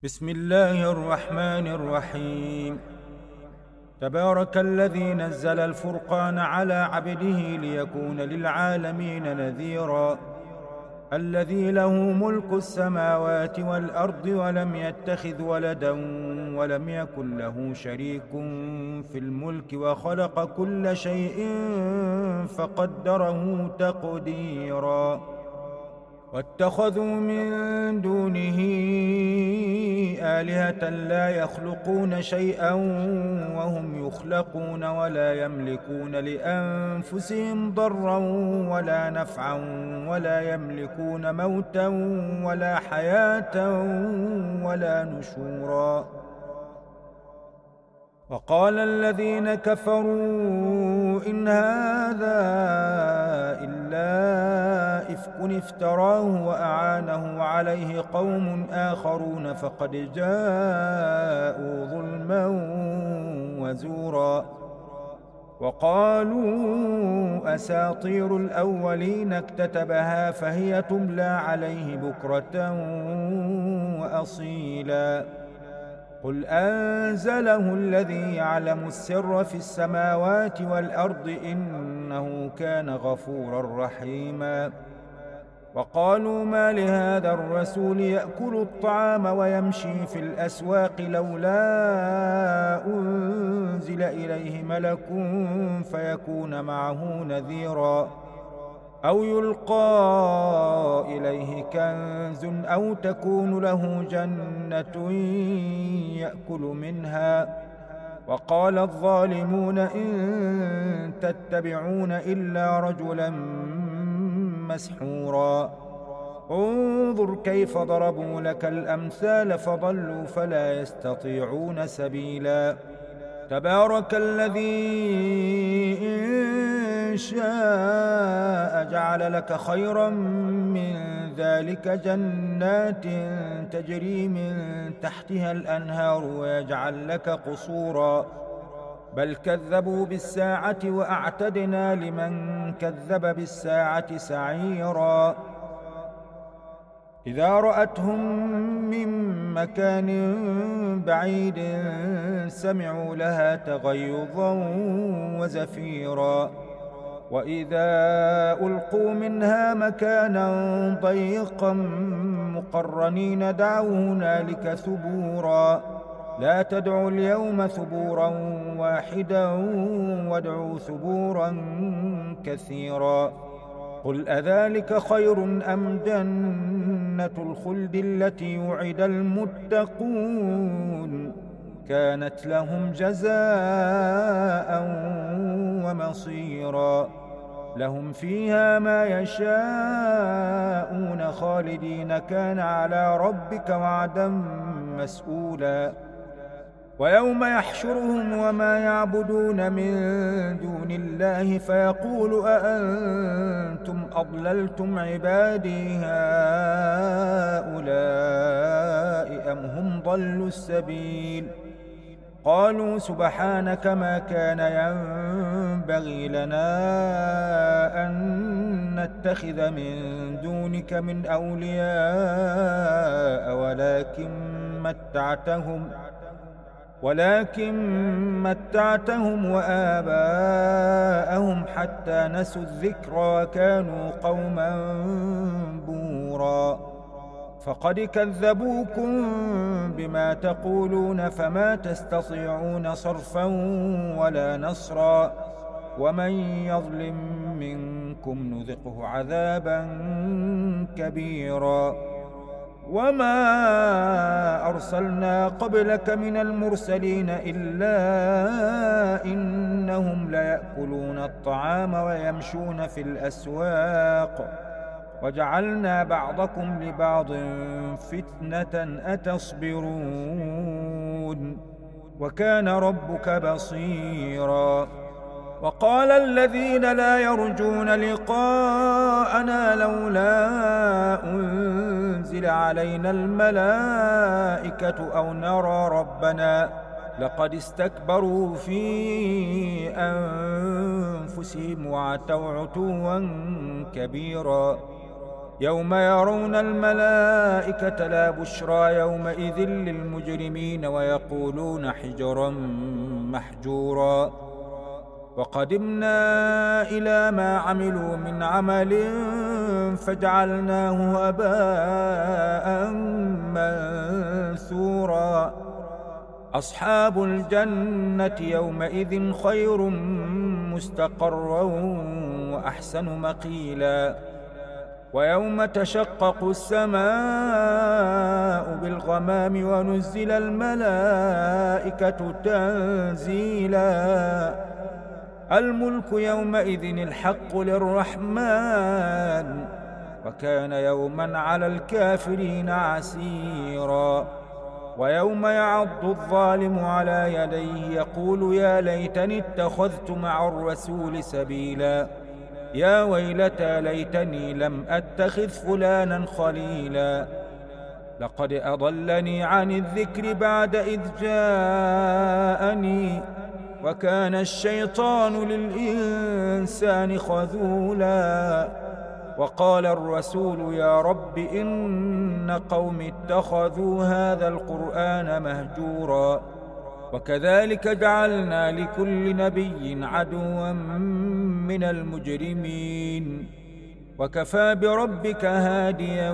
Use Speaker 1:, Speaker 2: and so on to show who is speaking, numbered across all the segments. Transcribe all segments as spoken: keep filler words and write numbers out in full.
Speaker 1: بسم الله الرحمن الرحيم. تبارك الذي نزل الفرقان على عبده ليكون للعالمين نذيرا. الذي له ملك السماوات والأرض ولم يتخذ ولدا ولم يكن له شريك في الملك وخلق كل شيء فقدره تقديرا. واتخذوا من دونه آلهة لا يخلقون شيئا وهم يخلقون ولا يملكون لأنفسهم ضرا ولا نفعا ولا يملكون موتا ولا حياة ولا نشورا. وقال الذين كفروا إن هذا إلا إفك افتراه وأعانه عليه قوم آخرون فقد جاءوا ظلما وزورا. وقالوا أساطير الأولين اكتتبها فهي تملى عليه بكرة وأصيلا. قل أنزله الذي يعلم السر في السماوات والأرض إنه كان غفورا رحيما. وقالوا ما لهذا الرسول يأكل الطعام ويمشي في الأسواق لولا أنزل إليه ملك فيكون معه نذيرا أو يلقى إليه كنز أو تكون له جنة يأكل منها. وقال الظالمون إن تتبعون إلا رجلا مسحورا. انظر كيف ضربوا لك الأمثال فضلوا فلا يستطيعون سبيلا. تبارك الذي إن شاء جعل لك خيرا من ذلك جنات تجري من تحتها الأنهار ويجعل لك قصورا. بل كذبوا بالساعة وأعتدنا لمن كذب بالساعة سعيرا. إذا رأتهم من مكان بعيد سمعوا لها تغيظا وزفيرا. وإذا ألقوا منها مكانا ضيقا مقرنين دعوا هنالك ثبورا. لا تدعوا اليوم ثبورا واحدا وادعوا ثبورا كثيرا. قل أذلك خير أم جنة الخلد التي وعد المتقون كانت لهم جزاء ومصيرا. لهم فيها ما يشاءون خالدين كان على ربك وعدا مسئولا. ويوم يحشرهم وما يعبدون من دون الله فيقول أأنتم أضللتم عبادي هؤلاء أم هم ضلوا السبيل. قالوا سبحانك ما كان ينبغي لنا أن نتخذ من دونك من أولياء ولكن متعتهم ولكن متعتهم وآباءهم حتى نسوا الذكر وكانوا قوما بورا. فقد كذبوكم بما تقولون فما تستطيعون صرفا ولا نصرا. ومن يظلم منكم نذقه عذابا كبيرا. وما أرسلنا قبلك من المرسلين إلا إنهم ليأكلون الطعام ويمشون في الأسواق وجعلنا بعضكم لبعض فتنة أتصبرون وكان ربك بصيرا. وقال الذين لا يرجون لقاءنا لولا أنزل علينا الملائكة أو نرى ربنا لقد استكبروا في أنفسهم وعتوا عتوا كبيرا. يوم يرون الملائكة لا بشرى يومئذ للمجرمين ويقولون حجرا محجورا وقدمنا إلى ما عملوا من عمل فجعلناه هباء منثورا أصحاب الجنة يومئذ خير مستقرا وأحسن مقيلا ويوم تشقق السماء بالغمام ونزل الملائكة تنزيلا الملك يومئذ الحق للرحمن وكان يوما على الكافرين عسيرا ويوم يعض الظالم على يديه يقول يا ليتني اتخذت مع الرسول سبيلا يا ويلتى ليتني لم أتخذ فلانا خليلا لقد أضلني عن الذكر بعد إذ جاءني وكان الشيطان للإنسان خذولا وقال الرسول يا رب إن قوم اتخذوا هذا القرآن مهجورا وكذلك جعلنا لكل نبي عدوا من المجرمين وكفى بربك هاديا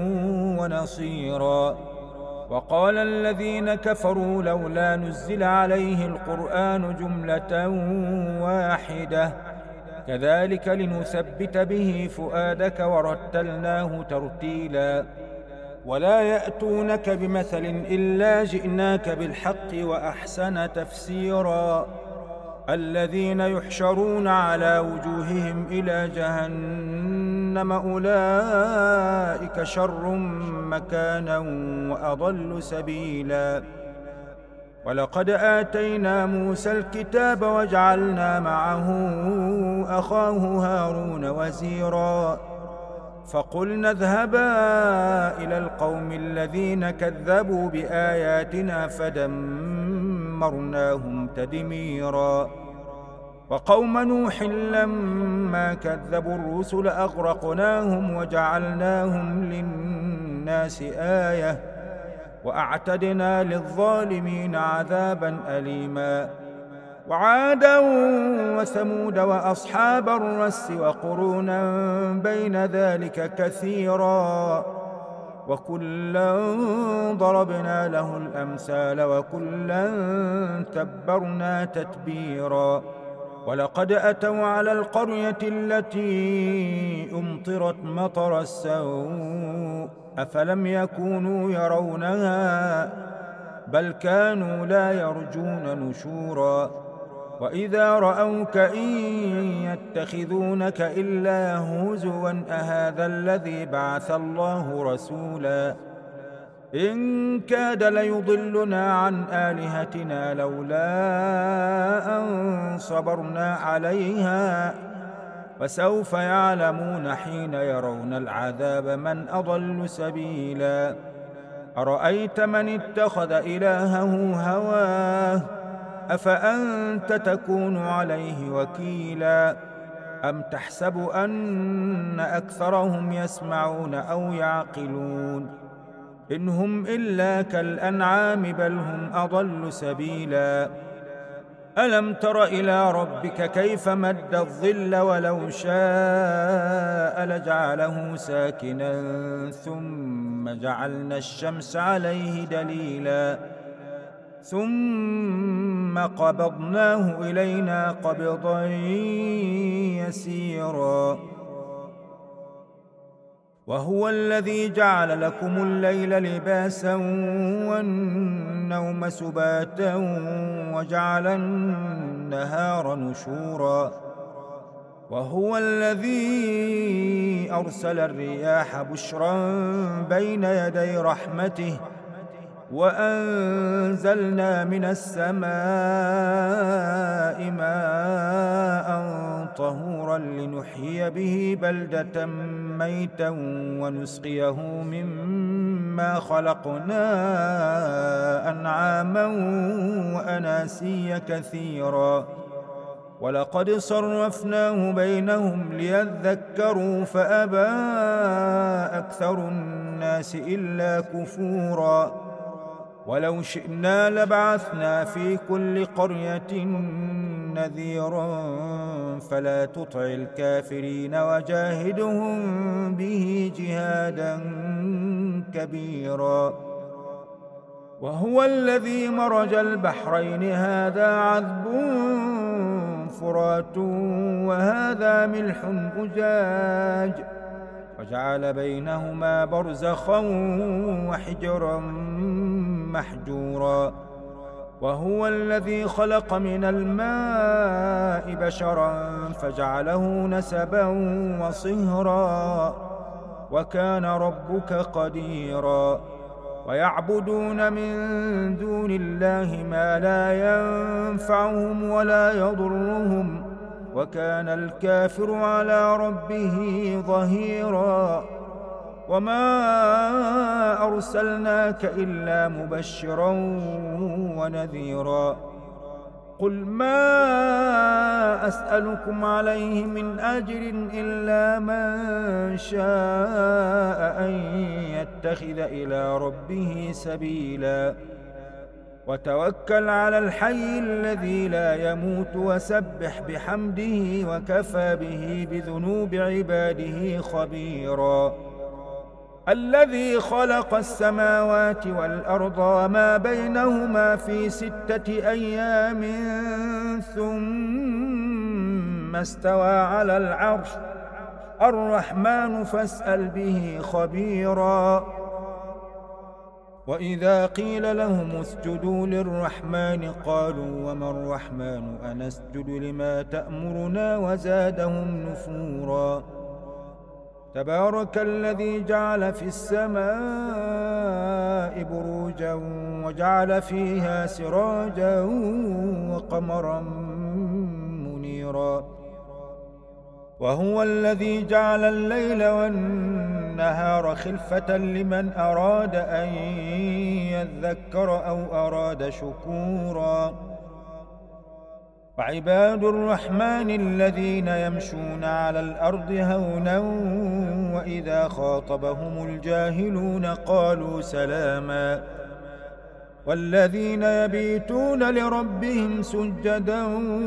Speaker 1: ونصيرا وقال الذين كفروا لولا نزل عليه القرآن جملة واحدة كذلك لنثبت به فؤادك ورتلناه ترتيلا ولا يأتونك بمثل إلا جئناك بالحق وأحسن تفسيرا الذين يحشرون على وجوههم إلى جهنم أولئك شر مكانا وأضل سبيلا ولقد آتينا موسى الكتاب وجعلنا معه أخاه هارون وزيرا فقلنا اذهبا إلى القوم الذين كذبوا بآياتنا فدمرناهم تدميرا وقوم نوح لما كذبوا الرسل أغرقناهم وجعلناهم للناس آية وأعتدنا للظالمين عذابا أليما وعادا وثمود وأصحاب الرس وقرونا بين ذلك كثيرا وكلا ضربنا له الأمثال وكلا تبرنا تتبيرا ولقد أتوا على القرية التي أمطرت مطر السوء أفلم يكونوا يرونها بل كانوا لا يرجون نشورا وإذا رأوك إن يتخذونك إلا هزوا أهذا الذي بعث الله رسولا إن كاد ليضلنا عن آلهتنا لولا أن صبرنا عليها وسوف يعلمون حين يرون العذاب من أضل سبيلا أرأيت من اتخذ إلهه هواه أفأنت تكون عليه وكيلا أم تحسب أن أكثرهم يسمعون أو يعقلون إن هم إلا كالأنعام بل هم أضل سبيلا ألم تر إلى ربك كيف مد الظل ولو شاء لجعله ساكنا ثم جعلنا الشمس عليه دليلا ثم قبضناه إلينا قبضا يسيرا وهو الذي جعل لكم الليل لباسا والنوم سباتا وجعل النهار نشورا وهو الذي أرسل الرياح بشرا بين يدي رحمته وأنزلنا من السماء ماء طهورا لنحيي به بلدة ميتا ونسقيه مما خلقنا أنعاما وأناسيا كثيرا ولقد صرفناه بينهم ليذكروا فأبى أكثر الناس إلا كفورا ولو شئنا لبعثنا في كل قرية نذيرا فلا تطع الكافرين وجاهدهم به جهادا كبيرا وهو الذي مرج البحرين هذا عذب فرات وهذا ملح أجاج وجعل بينهما برزخا وحجرا محجورا وهو الذي خلق من الماء بشرا فجعله نسبا وصهرا وكان ربك قديرا ويعبدون من دون الله ما لا ينفعهم ولا يضرهم وكان الكافر على ربه ظهيرا وما أرسلناك إلا مبشرا ونذيرا قل ما أسألكم عليه من أجر إلا من شاء أن يتخذ إلى ربه سبيلا وتوكل على الحي الذي لا يموت وسبح بحمده وكفى به بذنوب عباده خبيرا الذي خلق السماوات والأرض وما بينهما في ستة أيام ثم استوى على العرش الرحمن فاسأل به خبيرا وإذا قيل لهم اسجدوا للرحمن قالوا وما الرحمن أنسجد لما تأمرنا وزادهم نفورا تبارك الذي جعل في السماء بروجا وجعل فيها سراجا وقمرا منيرا وهو الذي جعل الليل والنهار خلفة لمن أراد أن يذكر أو أراد شكورا وعباد الرحمن الذين يمشون على الأرض هونا وإذا خاطبهم الجاهلون قالوا سلاما والذين يبيتون لربهم سجدا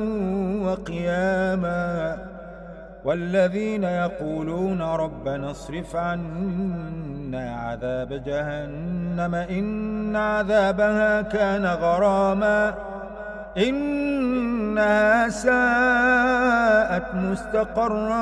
Speaker 1: وقياما والذين يقولون ربنا اصرف عنا عذاب جهنم إن عذابها كان غراما إنها ساءت مستقرا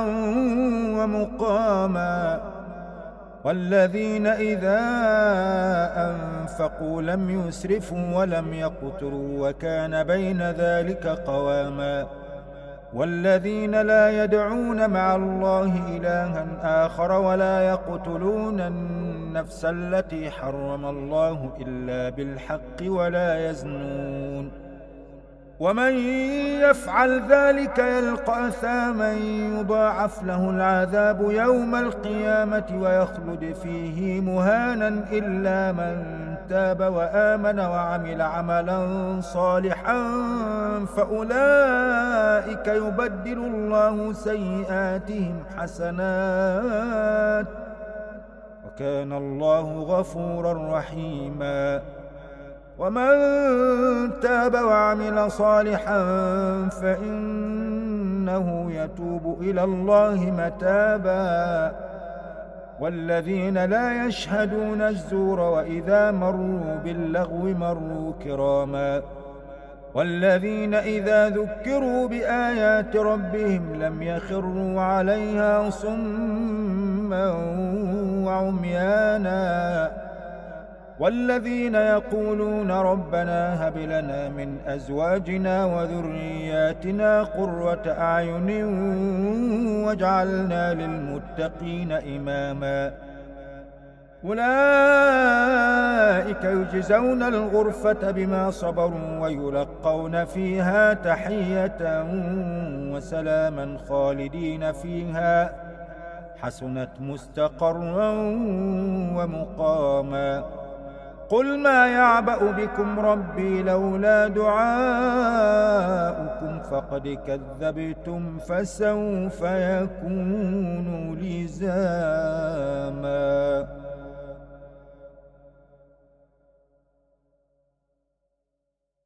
Speaker 1: ومقاما والذين إذا أنفقوا لم يسرفوا ولم يقتروا وكان بين ذلك قواما والذين لا يدعون مع الله إلها آخر ولا يقتلون النفس التي حرم الله إلا بالحق ولا يزنون ومن يفعل ذلك يلقى أثاما يضاعف له العذاب يوم القيامة ويخلد فيه مهانا إلا من تاب وآمن وعمل عملا صالحا فأولئك يبدل الله سيئاتهم حسنات وكان الله غفورا رحيما ومن تاب وعمل صالحا فإنه يتوب إلى الله متابا والذين لا يشهدون الزور وإذا مروا باللغو مروا كراما والذين إذا ذكروا بآيات ربهم لم يخروا عليها صما وعميانا والذين يقولون ربنا هب لنا من أزواجنا وذرياتنا قرة أعين واجعلنا للمتقين إماما أولئك يجزون الغرفة بما صبروا ويلقون فيها تحية وسلاما خالدين فيها حسنت مستقرا ومقاما قل ما يعبأ بكم ربي لولا دعاؤكم فقد كذبتم فسوف يكون لزاما.